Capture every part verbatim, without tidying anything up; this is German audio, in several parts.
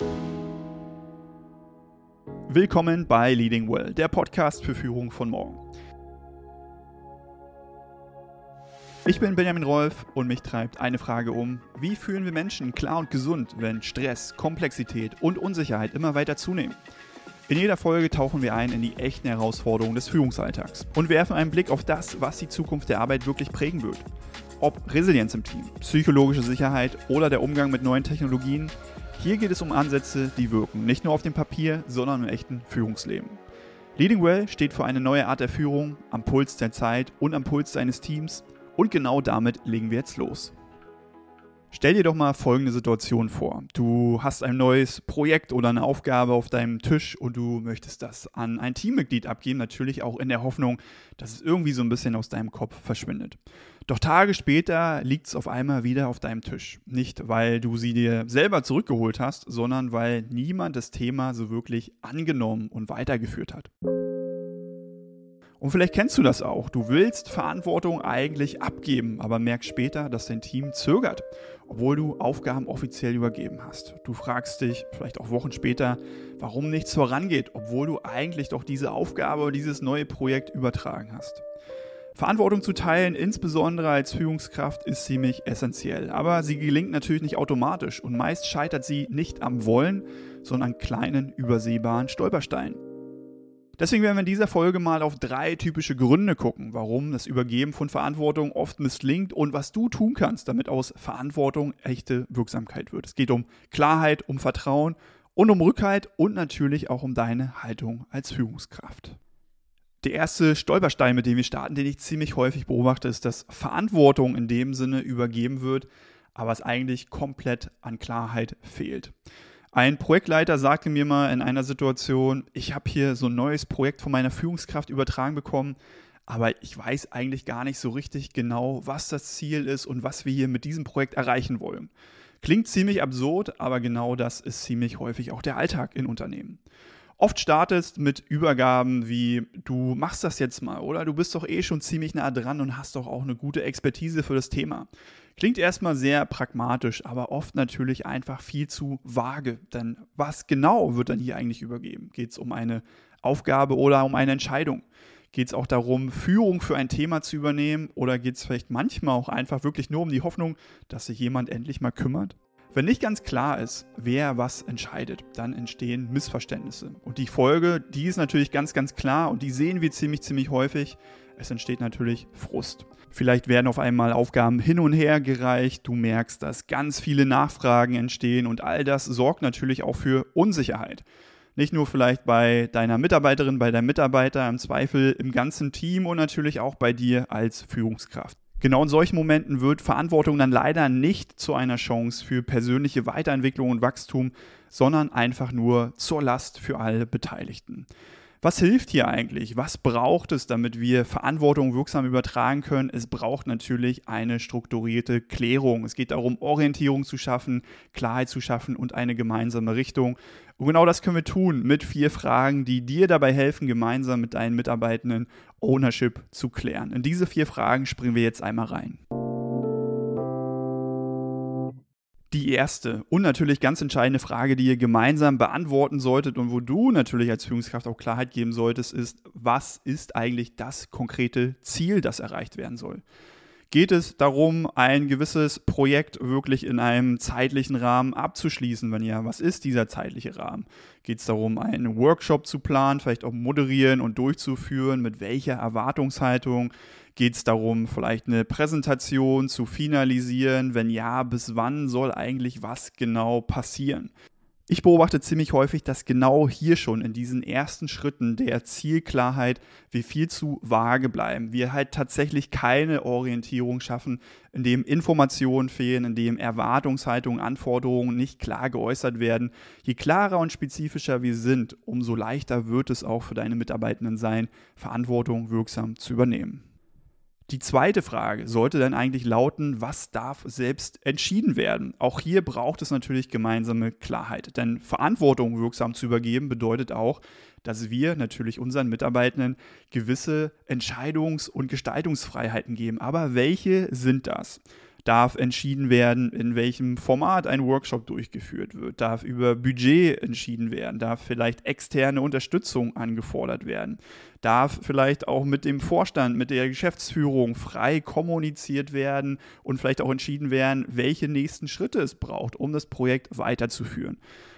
Willkommen bei Leading Well, der Podcast für Führung von morgen. Ich bin Benjamin Rolf und mich treibt eine Frage um: Wie führen wir Menschen klar und gesund, wenn Stress, Komplexität und Unsicherheit immer weiter zunehmen? In jeder Folge tauchen wir ein in die echten Herausforderungen des Führungsalltags und werfen einen Blick auf das, was die Zukunft der Arbeit wirklich prägen wird. Ob Resilienz im Team, psychologische Sicherheit oder der Umgang mit neuen Technologien, hier geht es um Ansätze, die wirken, nicht nur auf dem Papier, sondern im echten Führungsleben. Leading Well steht für eine neue Art der Führung, am Puls der Zeit und am Puls deines Teams, und genau damit legen wir jetzt los. Stell dir doch mal folgende Situation vor. Du hast ein neues Projekt oder eine Aufgabe auf deinem Tisch und du möchtest das an ein Teammitglied abgeben, natürlich auch in der Hoffnung, dass es irgendwie so ein bisschen aus deinem Kopf verschwindet. Doch Tage später liegt es auf einmal wieder auf deinem Tisch. Nicht, weil du sie dir selber zurückgeholt hast, sondern weil niemand das Thema so wirklich angenommen und weitergeführt hat. Und vielleicht kennst du das auch. Du willst Verantwortung eigentlich abgeben, aber merkst später, dass dein Team zögert, obwohl du Aufgaben offiziell übergeben hast. Du fragst dich vielleicht auch Wochen später, warum nichts vorangeht, obwohl du eigentlich doch diese Aufgabe oder dieses neue Projekt übertragen hast. Verantwortung zu teilen, insbesondere als Führungskraft, ist ziemlich essentiell. Aber sie gelingt natürlich nicht automatisch und meist scheitert sie nicht am Wollen, sondern an kleinen, übersehbaren Stolpersteinen. Deswegen werden wir in dieser Folge mal auf drei typische Gründe gucken, warum das Übergeben von Verantwortung oft misslingt und was du tun kannst, damit aus Verantwortung echte Wirksamkeit wird. Es geht um Klarheit, um Vertrauen und um Rückhalt und natürlich auch um deine Haltung als Führungskraft. Der erste Stolperstein, mit dem wir starten, den ich ziemlich häufig beobachte, ist, dass Verantwortung in dem Sinne übergeben wird, aber es eigentlich komplett an Klarheit fehlt. Ein Projektleiter sagte mir mal in einer Situation: Ich habe hier so ein neues Projekt von meiner Führungskraft übertragen bekommen, aber ich weiß eigentlich gar nicht so richtig genau, was das Ziel ist und was wir hier mit diesem Projekt erreichen wollen. Klingt ziemlich absurd, aber genau das ist ziemlich häufig auch der Alltag in Unternehmen. Oft startest mit Übergaben wie: Du machst das jetzt mal, oder du bist doch eh schon ziemlich nah dran und hast doch auch eine gute Expertise für das Thema. Klingt erstmal sehr pragmatisch, aber oft natürlich einfach viel zu vage. Denn was genau wird dann hier eigentlich übergeben? Geht es um eine Aufgabe oder um eine Entscheidung? Geht es auch darum, Führung für ein Thema zu übernehmen, oder geht es vielleicht manchmal auch einfach wirklich nur um die Hoffnung, dass sich jemand endlich mal kümmert? Wenn nicht ganz klar ist, wer was entscheidet, dann entstehen Missverständnisse. Und die Folge, die ist natürlich ganz, ganz klar und die sehen wir ziemlich, ziemlich häufig. Es entsteht natürlich Frust. Vielleicht werden auf einmal Aufgaben hin und her gereicht. Du merkst, dass ganz viele Nachfragen entstehen und all das sorgt natürlich auch für Unsicherheit. Nicht nur vielleicht bei deiner Mitarbeiterin, bei deinem Mitarbeiter, im Zweifel im ganzen Team und natürlich auch bei dir als Führungskraft. Genau in solchen Momenten wird Verantwortung dann leider nicht zu einer Chance für persönliche Weiterentwicklung und Wachstum, sondern einfach nur zur Last für alle Beteiligten. Was hilft hier eigentlich? Was braucht es, damit wir Verantwortung wirksam übertragen können? Es braucht natürlich eine strukturierte Klärung. Es geht darum, Orientierung zu schaffen, Klarheit zu schaffen und eine gemeinsame Richtung. Und genau das können wir tun mit vier Fragen, die dir dabei helfen, gemeinsam mit deinen Mitarbeitenden Ownership zu klären. In diese vier Fragen springen wir jetzt einmal rein. Die erste und natürlich ganz entscheidende Frage, die ihr gemeinsam beantworten solltet und wo du natürlich als Führungskraft auch Klarheit geben solltest, ist: Was ist eigentlich das konkrete Ziel, das erreicht werden soll? Geht es darum, ein gewisses Projekt wirklich in einem zeitlichen Rahmen abzuschließen? Wenn ja, was ist dieser zeitliche Rahmen? Geht es darum, einen Workshop zu planen, vielleicht auch moderieren und durchzuführen? Mit welcher Erwartungshaltung? Geht es darum, vielleicht eine Präsentation zu finalisieren? Wenn ja, bis wann soll eigentlich was genau passieren? Ich beobachte ziemlich häufig, dass genau hier schon in diesen ersten Schritten der Zielklarheit wir viel zu vage bleiben. Wir halt tatsächlich keine Orientierung schaffen, indem Informationen fehlen, indem Erwartungshaltungen, Anforderungen nicht klar geäußert werden. Je klarer und spezifischer wir sind, umso leichter wird es auch für deine Mitarbeitenden sein, Verantwortung wirksam zu übernehmen. Die zweite Frage sollte dann eigentlich lauten: Was darf selbst entschieden werden? Auch hier braucht es natürlich gemeinsame Klarheit, denn Verantwortung wirksam zu übergeben bedeutet auch, dass wir natürlich unseren Mitarbeitenden gewisse Entscheidungs- und Gestaltungsfreiheiten geben. Aber welche sind das? Darf entschieden werden, in welchem Format ein Workshop durchgeführt wird, darf über Budget entschieden werden, darf vielleicht externe Unterstützung angefordert werden, darf vielleicht auch mit dem Vorstand, mit der Geschäftsführung frei kommuniziert werden und vielleicht auch entschieden werden, welche nächsten Schritte es braucht, um das Projekt weiterzuführen.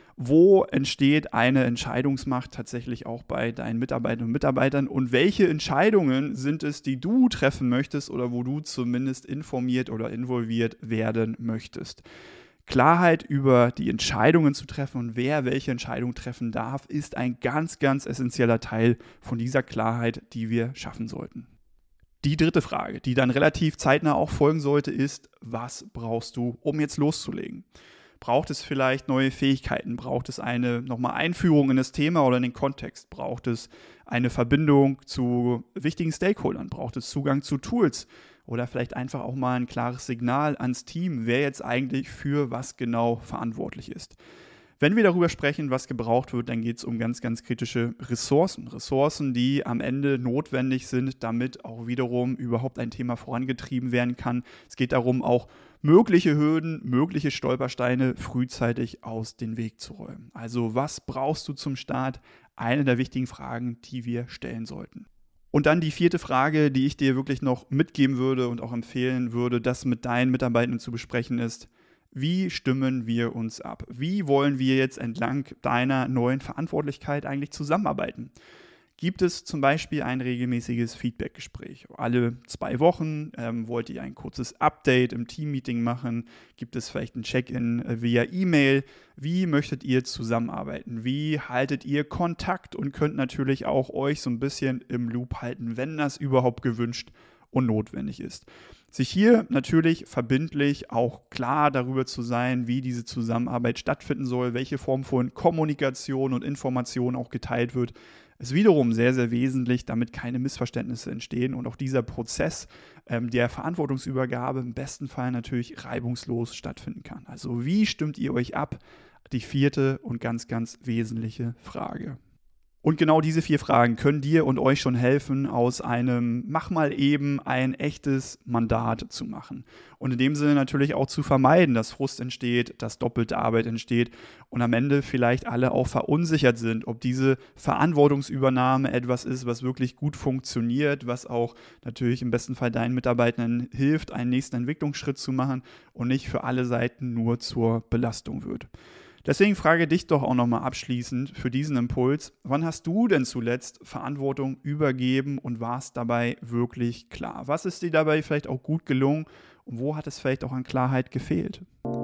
Wo entsteht eine Entscheidungsmacht tatsächlich auch bei deinen Mitarbeiterinnen und Mitarbeitern und welche Entscheidungen sind es, die du treffen möchtest oder wo du zumindest informiert oder involviert werden möchtest? Klarheit über die Entscheidungen zu treffen und wer welche Entscheidung treffen darf, ist ein ganz, ganz essentieller Teil von dieser Klarheit, die wir schaffen sollten. Die dritte Frage, die dann relativ zeitnah auch folgen sollte, ist, was brauchst du, um jetzt loszulegen? Braucht es vielleicht neue Fähigkeiten? Braucht es eine nochmal Einführung in das Thema oder in den Kontext? Braucht es eine Verbindung zu wichtigen Stakeholdern? Braucht es Zugang zu Tools? Oder vielleicht einfach auch mal ein klares Signal ans Team, wer jetzt eigentlich für was genau verantwortlich ist? Wenn wir darüber sprechen, was gebraucht wird, dann geht es um ganz, ganz kritische Ressourcen. Ressourcen, die am Ende notwendig sind, damit auch wiederum überhaupt ein Thema vorangetrieben werden kann. Es geht darum, auch mögliche Hürden, mögliche Stolpersteine frühzeitig aus dem Weg zu räumen. Also was brauchst du zum Start? Eine der wichtigen Fragen, die wir stellen sollten. Und dann die vierte Frage, die ich dir wirklich noch mitgeben würde und auch empfehlen würde, das mit deinen Mitarbeitenden zu besprechen ist: Wie stimmen wir uns ab? Wie wollen wir jetzt entlang deiner neuen Verantwortlichkeit eigentlich zusammenarbeiten? Gibt es zum Beispiel ein regelmäßiges Feedbackgespräch? Alle zwei Wochen ähm, wollt ihr ein kurzes Update im Teammeeting machen? Gibt es vielleicht ein Check-in äh, via E-Mail? Wie möchtet ihr zusammenarbeiten? Wie haltet ihr Kontakt und könnt natürlich auch euch so ein bisschen im Loop halten, wenn das überhaupt gewünscht und notwendig ist? Sich hier natürlich verbindlich auch klar darüber zu sein, wie diese Zusammenarbeit stattfinden soll, welche Form von Kommunikation und Information auch geteilt wird, ist wiederum sehr, sehr wesentlich, damit keine Missverständnisse entstehen und auch dieser Prozess ähm, der Verantwortungsübergabe im besten Fall natürlich reibungslos stattfinden kann. Also wie stimmt ihr euch ab? Die vierte und ganz, ganz wesentliche Frage. Und genau diese vier Fragen können dir und euch schon helfen, aus einem Mach mal eben ein echtes Mandat zu machen. Und in dem Sinne natürlich auch zu vermeiden, dass Frust entsteht, dass doppelte Arbeit entsteht und am Ende vielleicht alle auch verunsichert sind, ob diese Verantwortungsübernahme etwas ist, was wirklich gut funktioniert, was auch natürlich im besten Fall deinen Mitarbeitern hilft, einen nächsten Entwicklungsschritt zu machen und nicht für alle Seiten nur zur Belastung wird. Deswegen frage dich doch auch nochmal abschließend für diesen Impuls: Wann hast du denn zuletzt Verantwortung übergeben und warst dabei wirklich klar? Was ist dir dabei vielleicht auch gut gelungen und wo hat es vielleicht auch an Klarheit gefehlt?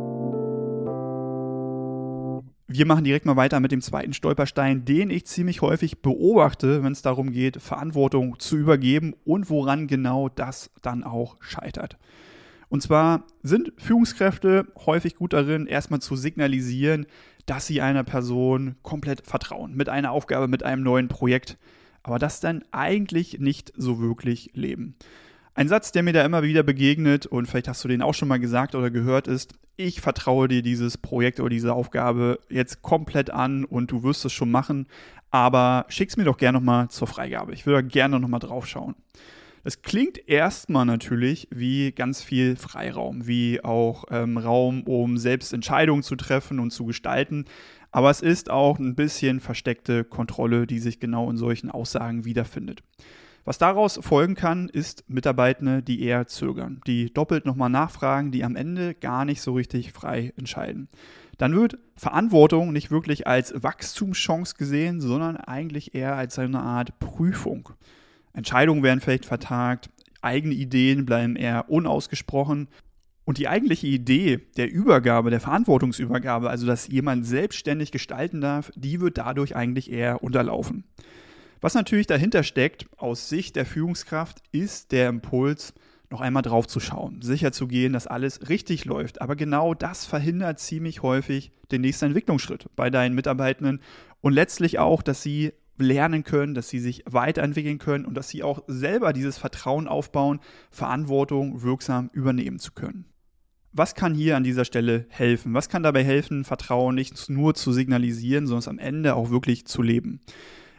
Wir machen direkt mal weiter mit dem zweiten Stolperstein, den ich ziemlich häufig beobachte, wenn es darum geht, Verantwortung zu übergeben und woran genau das dann auch scheitert. Und zwar sind Führungskräfte häufig gut darin, erstmal zu signalisieren, dass sie einer Person komplett vertrauen, mit einer Aufgabe, mit einem neuen Projekt, aber das dann eigentlich nicht so wirklich leben. Ein Satz, der mir da immer wieder begegnet, und vielleicht hast du den auch schon mal gesagt oder gehört, ist: Ich vertraue dir dieses Projekt oder diese Aufgabe jetzt komplett an und du wirst es schon machen, aber schick's mir doch gerne nochmal zur Freigabe. Ich würde da gerne nochmal drauf schauen. Das klingt erstmal natürlich wie ganz viel Freiraum, wie auch ähm, Raum, um selbst Entscheidungen zu treffen und zu gestalten. Aber es ist auch ein bisschen versteckte Kontrolle, die sich genau in solchen Aussagen wiederfindet. Was daraus folgen kann, ist Mitarbeitende, die eher zögern, die doppelt nochmal nachfragen, die am Ende gar nicht so richtig frei entscheiden. Dann wird Verantwortung nicht wirklich als Wachstumschance gesehen, sondern eigentlich eher als eine Art Prüfung. Entscheidungen werden vielleicht vertagt, eigene Ideen bleiben eher unausgesprochen und die eigentliche Idee der Übergabe, der Verantwortungsübergabe, also dass jemand selbstständig gestalten darf, die wird dadurch eigentlich eher unterlaufen. Was natürlich dahinter steckt, aus Sicht der Führungskraft, ist der Impuls, noch einmal drauf zu schauen, sicher zu gehen, dass alles richtig läuft. Aber genau das verhindert ziemlich häufig den nächsten Entwicklungsschritt bei deinen Mitarbeitenden und letztlich auch, dass sie lernen können, dass sie sich weiterentwickeln können und dass sie auch selber dieses Vertrauen aufbauen, Verantwortung wirksam übernehmen zu können. Was kann hier an dieser Stelle helfen? Was kann dabei helfen, Vertrauen nicht nur zu signalisieren, sondern es am Ende auch wirklich zu leben?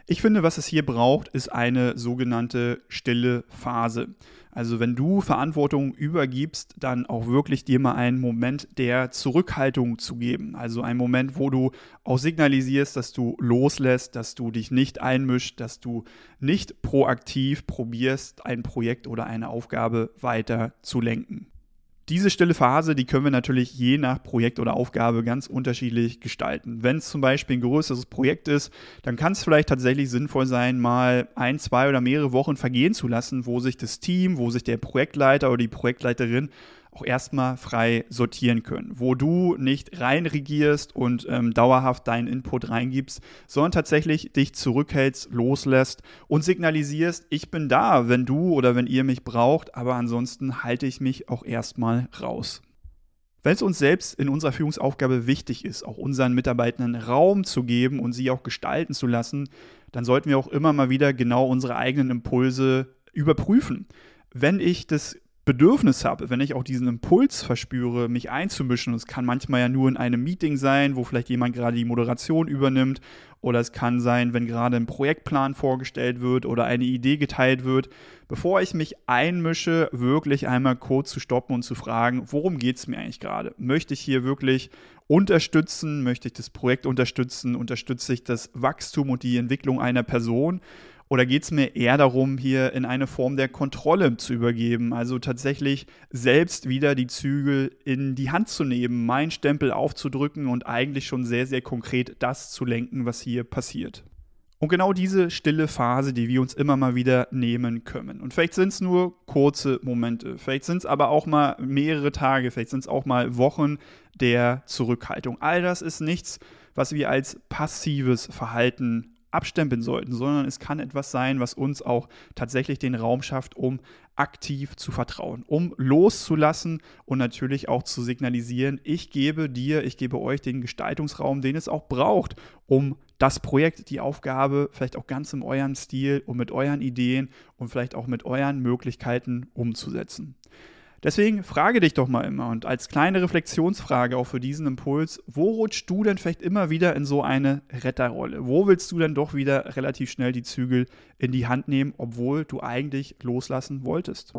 Ich finde, was es hier braucht, ist eine sogenannte stille Phase. Also wenn du Verantwortung übergibst, dann auch wirklich dir mal einen Moment der Zurückhaltung zu geben. Also einen Moment, wo du auch signalisierst, dass du loslässt, dass du dich nicht einmischst, dass du nicht proaktiv probierst, ein Projekt oder eine Aufgabe weiter zu lenken. Diese stille Phase, die können wir natürlich je nach Projekt oder Aufgabe ganz unterschiedlich gestalten. Wenn es zum Beispiel ein größeres Projekt ist, dann kann es vielleicht tatsächlich sinnvoll sein, mal ein, zwei oder mehrere Wochen vergehen zu lassen, wo sich das Team, wo sich der Projektleiter oder die Projektleiterin auch erstmal frei sortieren können, wo du nicht reinregierst und ähm, dauerhaft deinen Input reingibst, sondern tatsächlich dich zurückhältst, loslässt und signalisierst, ich bin da, wenn du oder wenn ihr mich braucht, aber ansonsten halte ich mich auch erstmal raus. Wenn es uns selbst in unserer Führungsaufgabe wichtig ist, auch unseren Mitarbeitenden Raum zu geben und sie auch gestalten zu lassen, dann sollten wir auch immer mal wieder genau unsere eigenen Impulse überprüfen. Wenn ich das Bedürfnis habe, wenn ich auch diesen Impuls verspüre, mich einzumischen, und es kann manchmal ja nur in einem Meeting sein, wo vielleicht jemand gerade die Moderation übernimmt, oder es kann sein, wenn gerade ein Projektplan vorgestellt wird oder eine Idee geteilt wird, bevor ich mich einmische, wirklich einmal kurz zu stoppen und zu fragen, worum geht es mir eigentlich gerade? Möchte ich hier wirklich unterstützen? Möchte ich das Projekt unterstützen? Unterstütze ich das Wachstum und die Entwicklung einer Person? Oder geht es mir eher darum, hier in eine Form der Kontrolle zu übergeben, also tatsächlich selbst wieder die Zügel in die Hand zu nehmen, meinen Stempel aufzudrücken und eigentlich schon sehr, sehr konkret das zu lenken, was hier passiert. Und genau diese stille Phase, die wir uns immer mal wieder nehmen können. Und vielleicht sind es nur kurze Momente, vielleicht sind es aber auch mal mehrere Tage, vielleicht sind es auch mal Wochen der Zurückhaltung. All das ist nichts, was wir als passives Verhalten abstempeln sollten, sondern es kann etwas sein, was uns auch tatsächlich den Raum schafft, um aktiv zu vertrauen, um loszulassen und natürlich auch zu signalisieren, ich gebe dir, ich gebe euch den Gestaltungsraum, den es auch braucht, um das Projekt, die Aufgabe vielleicht auch ganz in eurem Stil und mit euren Ideen und vielleicht auch mit euren Möglichkeiten umzusetzen. Deswegen frage dich doch mal immer und als kleine Reflexionsfrage auch für diesen Impuls, wo rutschst du denn vielleicht immer wieder in so eine Retterrolle? Wo willst du denn doch wieder relativ schnell die Zügel in die Hand nehmen, obwohl du eigentlich loslassen wolltest?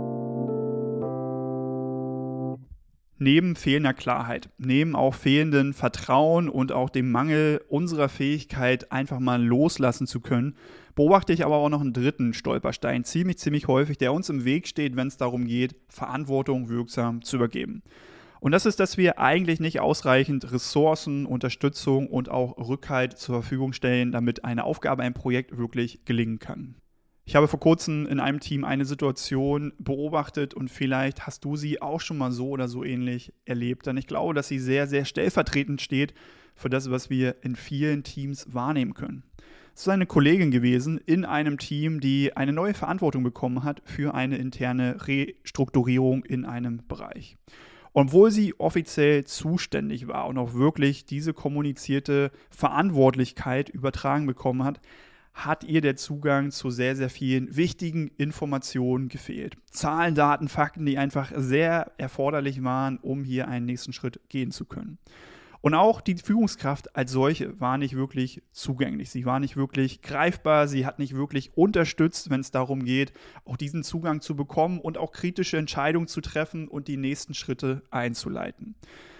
Neben fehlender Klarheit, neben auch fehlendem Vertrauen und auch dem Mangel unserer Fähigkeit, einfach mal loslassen zu können, beobachte ich aber auch noch einen dritten Stolperstein, ziemlich, ziemlich häufig, der uns im Weg steht, wenn es darum geht, Verantwortung wirksam zu übergeben. Und das ist, dass wir eigentlich nicht ausreichend Ressourcen, Unterstützung und auch Rückhalt zur Verfügung stellen, damit eine Aufgabe, ein Projekt wirklich gelingen kann. Ich habe vor kurzem in einem Team eine Situation beobachtet und vielleicht hast du sie auch schon mal so oder so ähnlich erlebt. Denn ich glaube, dass sie sehr, sehr stellvertretend steht für das, was wir in vielen Teams wahrnehmen können. Es ist eine Kollegin gewesen in einem Team, die eine neue Verantwortung bekommen hat für eine interne Restrukturierung in einem Bereich. Obwohl sie offiziell zuständig war und auch wirklich diese kommunizierte Verantwortlichkeit übertragen bekommen hat, hat ihr der Zugang zu sehr, sehr vielen wichtigen Informationen gefehlt. Zahlen, Daten, Fakten, die einfach sehr erforderlich waren, um hier einen nächsten Schritt gehen zu können. Und auch die Führungskraft als solche war nicht wirklich zugänglich. Sie war nicht wirklich greifbar, sie hat nicht wirklich unterstützt, wenn es darum geht, auch diesen Zugang zu bekommen und auch kritische Entscheidungen zu treffen und die nächsten Schritte einzuleiten.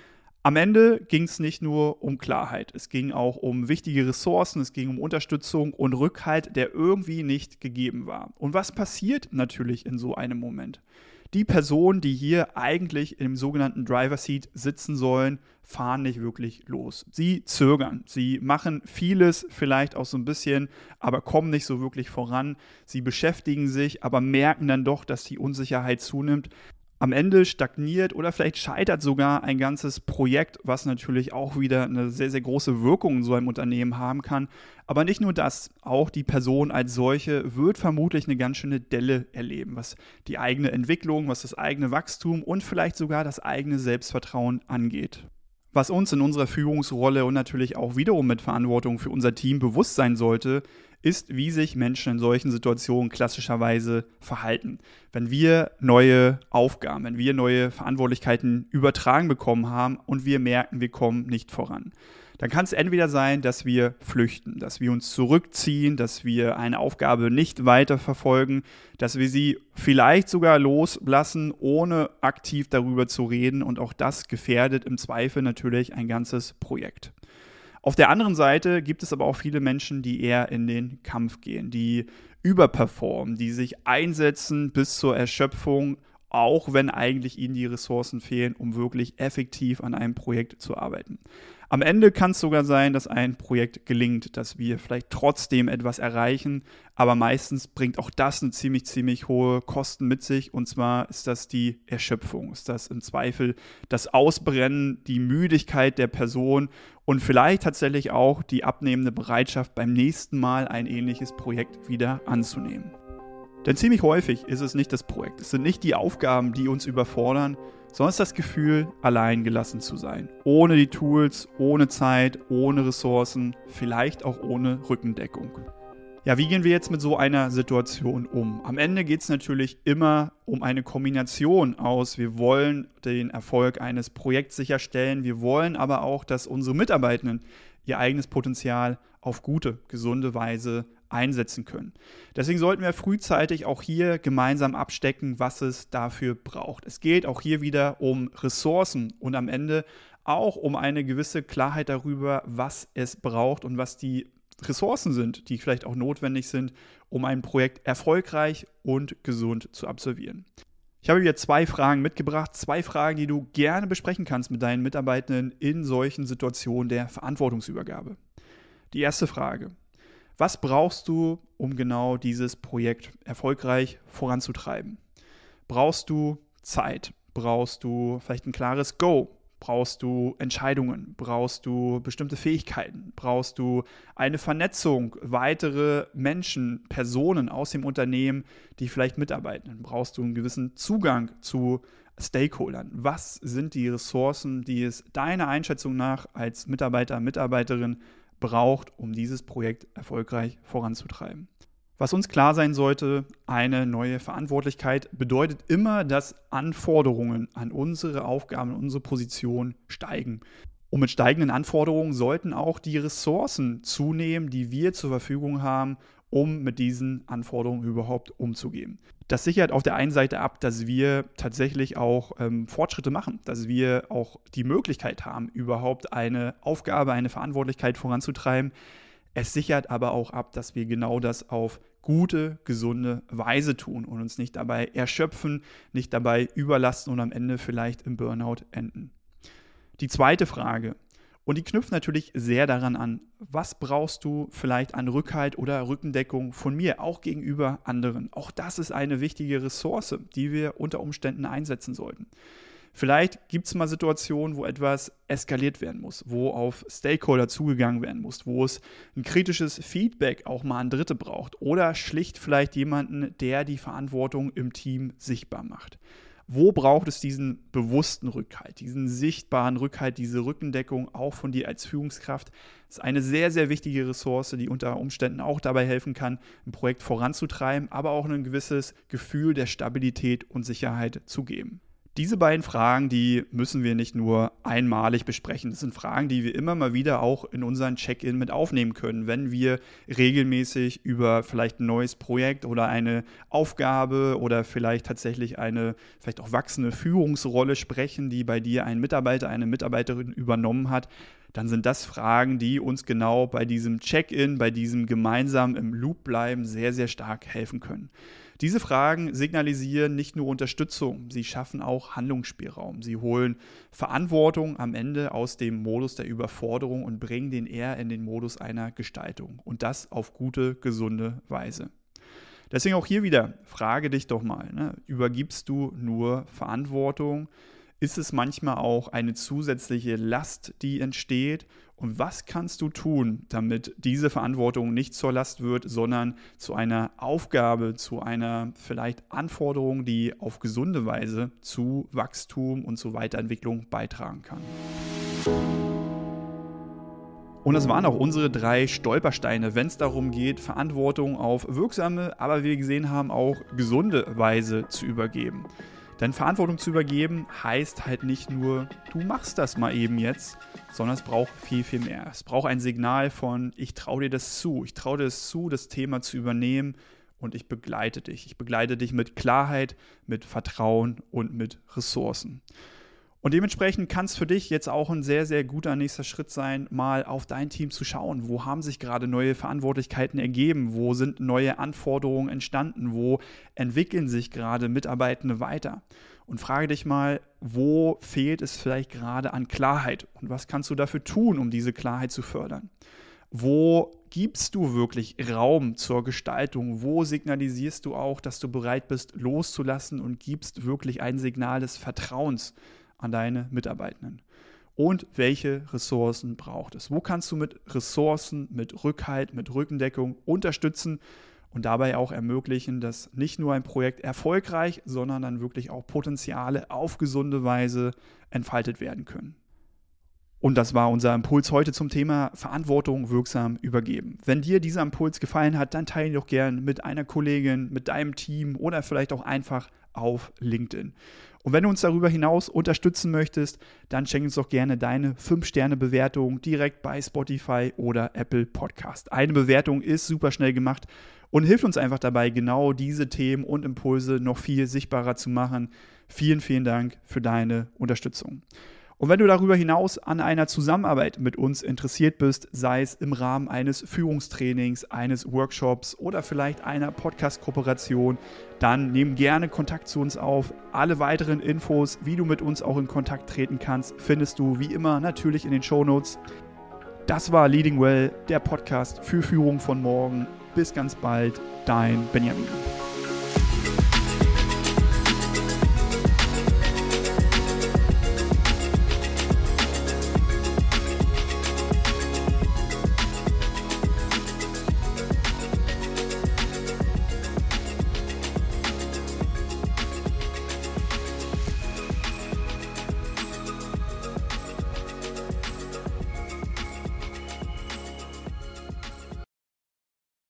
Am Ende ging es nicht nur um Klarheit, es ging auch um wichtige Ressourcen, es ging um Unterstützung und Rückhalt, der irgendwie nicht gegeben war. Und was passiert natürlich in so einem Moment? Die Personen, die hier eigentlich im sogenannten Driver Seat sitzen sollen, fahren nicht wirklich los. Sie zögern, sie machen vieles vielleicht auch so ein bisschen, aber kommen nicht so wirklich voran. Sie beschäftigen sich, aber merken dann doch, dass die Unsicherheit zunimmt. Am Ende stagniert oder vielleicht scheitert sogar ein ganzes Projekt, was natürlich auch wieder eine sehr, sehr große Wirkung in so einem Unternehmen haben kann. Aber nicht nur das, auch die Person als solche wird vermutlich eine ganz schöne Delle erleben, was die eigene Entwicklung, was das eigene Wachstum und vielleicht sogar das eigene Selbstvertrauen angeht. Was uns in unserer Führungsrolle und natürlich auch wiederum mit Verantwortung für unser Team bewusst sein sollte, ist, wie sich Menschen in solchen Situationen klassischerweise verhalten. Wenn wir neue Aufgaben, wenn wir neue Verantwortlichkeiten übertragen bekommen haben und wir merken, wir kommen nicht voran. dann kann es entweder sein, dass wir flüchten, dass wir uns zurückziehen, dass wir eine Aufgabe nicht weiterverfolgen, dass wir sie vielleicht sogar loslassen, ohne aktiv darüber zu reden. Und auch das gefährdet im Zweifel natürlich ein ganzes Projekt. Auf der anderen Seite gibt es aber auch viele Menschen, die eher in den Kampf gehen, die überperformen, die sich einsetzen bis zur Erschöpfung, auch wenn eigentlich ihnen die Ressourcen fehlen, um wirklich effektiv an einem Projekt zu arbeiten. Am Ende kann es sogar sein, dass ein Projekt gelingt, dass wir vielleicht trotzdem etwas erreichen, aber meistens bringt auch das eine ziemlich, ziemlich hohe Kosten mit sich, und zwar ist das die Erschöpfung, ist das im Zweifel das Ausbrennen, die Müdigkeit der Person und vielleicht tatsächlich auch die abnehmende Bereitschaft, beim nächsten Mal ein ähnliches Projekt wieder anzunehmen. Denn ziemlich häufig ist es nicht das Projekt, es sind nicht die Aufgaben, die uns überfordern, sondern es ist das Gefühl, allein gelassen zu sein. Ohne die Tools, ohne Zeit, ohne Ressourcen, vielleicht auch ohne Rückendeckung. Ja, wie gehen wir jetzt mit so einer Situation um? Am Ende geht es natürlich immer um eine Kombination aus, wir wollen den Erfolg eines Projekts sicherstellen, wir wollen aber auch, dass unsere Mitarbeitenden ihr eigenes Potenzial auf gute, gesunde Weise einsetzen können. Deswegen sollten wir frühzeitig auch hier gemeinsam abstecken, was es dafür braucht. Es geht auch hier wieder um Ressourcen und am Ende auch um eine gewisse Klarheit darüber, was es braucht und was die Ressourcen sind, die vielleicht auch notwendig sind, um ein Projekt erfolgreich und gesund zu absolvieren. Ich habe hier zwei Fragen mitgebracht, zwei Fragen, die du gerne besprechen kannst mit deinen Mitarbeitenden in solchen Situationen der Verantwortungsübergabe. Die erste Frage: Was brauchst du, um genau dieses Projekt erfolgreich voranzutreiben? Brauchst du Zeit? Brauchst du vielleicht ein klares Go? Brauchst du Entscheidungen? Brauchst du bestimmte Fähigkeiten? Brauchst du eine Vernetzung, weitere Menschen, Personen aus dem Unternehmen, die vielleicht mitarbeiten? Brauchst du einen gewissen Zugang zu Stakeholdern? Was sind die Ressourcen, die es deiner Einschätzung nach als Mitarbeiter, Mitarbeiterin braucht, um dieses Projekt erfolgreich voranzutreiben? Was uns klar sein sollte, eine neue Verantwortlichkeit bedeutet immer, dass Anforderungen an unsere Aufgaben, an unsere Position steigen. Und mit steigenden Anforderungen sollten auch die Ressourcen zunehmen, die wir zur Verfügung haben, um mit diesen Anforderungen überhaupt umzugehen. Das sichert auf der einen Seite ab, dass wir tatsächlich auch ähm, Fortschritte machen, dass wir auch die Möglichkeit haben, überhaupt eine Aufgabe, eine Verantwortlichkeit voranzutreiben. Es sichert aber auch ab, dass wir genau das auf gute, gesunde Weise tun und uns nicht dabei erschöpfen, nicht dabei überlasten und am Ende vielleicht im Burnout enden. Die zweite Frage, und die knüpft natürlich sehr daran an, was brauchst du vielleicht an Rückhalt oder Rückendeckung von mir, auch gegenüber anderen? Auch das ist eine wichtige Ressource, die wir unter Umständen einsetzen sollten. Vielleicht gibt es mal Situationen, wo etwas eskaliert werden muss, wo auf Stakeholder zugegangen werden muss, wo es ein kritisches Feedback auch mal an Dritte braucht oder schlicht vielleicht jemanden, der die Verantwortung im Team sichtbar macht. Wo braucht es diesen bewussten Rückhalt, diesen sichtbaren Rückhalt, diese Rückendeckung auch von dir als Führungskraft? Das ist eine sehr, sehr wichtige Ressource, die unter Umständen auch dabei helfen kann, ein Projekt voranzutreiben, aber auch ein gewisses Gefühl der Stabilität und Sicherheit zu geben. Diese beiden Fragen, die müssen wir nicht nur einmalig besprechen. Das sind Fragen, die wir immer mal wieder auch in unseren Check-in mit aufnehmen können, wenn wir regelmäßig über vielleicht ein neues Projekt oder eine Aufgabe oder vielleicht tatsächlich eine vielleicht auch wachsende Führungsrolle sprechen, die bei dir ein Mitarbeiter, eine Mitarbeiterin übernommen hat. Dann sind das Fragen, die uns genau bei diesem Check-in, bei diesem gemeinsam im Loop bleiben, sehr, sehr stark helfen können. Diese Fragen signalisieren nicht nur Unterstützung, sie schaffen auch Handlungsspielraum. Sie holen Verantwortung am Ende aus dem Modus der Überforderung und bringen den eher in den Modus einer Gestaltung. Und das auf gute, gesunde Weise. Deswegen auch hier wieder, frage dich doch mal, ne? Übergibst du nur Verantwortung? Ist es manchmal auch eine zusätzliche Last, die entsteht? Und was kannst du tun, damit diese Verantwortung nicht zur Last wird, sondern zu einer Aufgabe, zu einer vielleicht Anforderung, die auf gesunde Weise zu Wachstum und zu Weiterentwicklung beitragen kann? Und das waren auch unsere drei Stolpersteine, wenn es darum geht, Verantwortung auf wirksame, aber wie wir gesehen haben, auch gesunde Weise zu übergeben. Denn Verantwortung zu übergeben heißt halt nicht nur, du machst das mal eben jetzt, sondern es braucht viel, viel mehr. Es braucht ein Signal von, ich traue dir das zu. Ich traue dir das zu, das Thema zu übernehmen und ich begleite dich. Ich begleite dich mit Klarheit, mit Vertrauen und mit Ressourcen. Und dementsprechend kann es für dich jetzt auch ein sehr, sehr guter nächster Schritt sein, mal auf dein Team zu schauen. Wo haben sich gerade neue Verantwortlichkeiten ergeben? Wo sind neue Anforderungen entstanden? Wo entwickeln sich gerade Mitarbeitende weiter? Und frage dich mal, wo fehlt es vielleicht gerade an Klarheit? Und was kannst du dafür tun, um diese Klarheit zu fördern? Wo gibst du wirklich Raum zur Gestaltung? Wo signalisierst du auch, dass du bereit bist, loszulassen und gibst wirklich ein Signal des Vertrauens an deine Mitarbeitenden? Und welche Ressourcen braucht es? Wo kannst du mit Ressourcen, mit Rückhalt, mit Rückendeckung unterstützen und dabei auch ermöglichen, dass nicht nur ein Projekt erfolgreich, sondern dann wirklich auch Potenziale auf gesunde Weise entfaltet werden können? Und das war unser Impuls heute zum Thema Verantwortung wirksam übergeben. Wenn dir dieser Impuls gefallen hat, dann teile ihn doch gerne mit einer Kollegin, mit deinem Team oder vielleicht auch einfach auf LinkedIn. Und wenn du uns darüber hinaus unterstützen möchtest, dann schenk uns doch gerne deine fünf Sterne Bewertung direkt bei Spotify oder Apple Podcast. Eine Bewertung ist super schnell gemacht und hilft uns einfach dabei, genau diese Themen und Impulse noch viel sichtbarer zu machen. Vielen, vielen Dank für deine Unterstützung. Und wenn du darüber hinaus an einer Zusammenarbeit mit uns interessiert bist, sei es im Rahmen eines Führungstrainings, eines Workshops oder vielleicht einer Podcast-Kooperation, dann nimm gerne Kontakt zu uns auf. Alle weiteren Infos, wie du mit uns auch in Kontakt treten kannst, findest du wie immer natürlich in den Shownotes. Das war Leading Well, der Podcast für Führung von morgen. Bis ganz bald, dein Benjamin.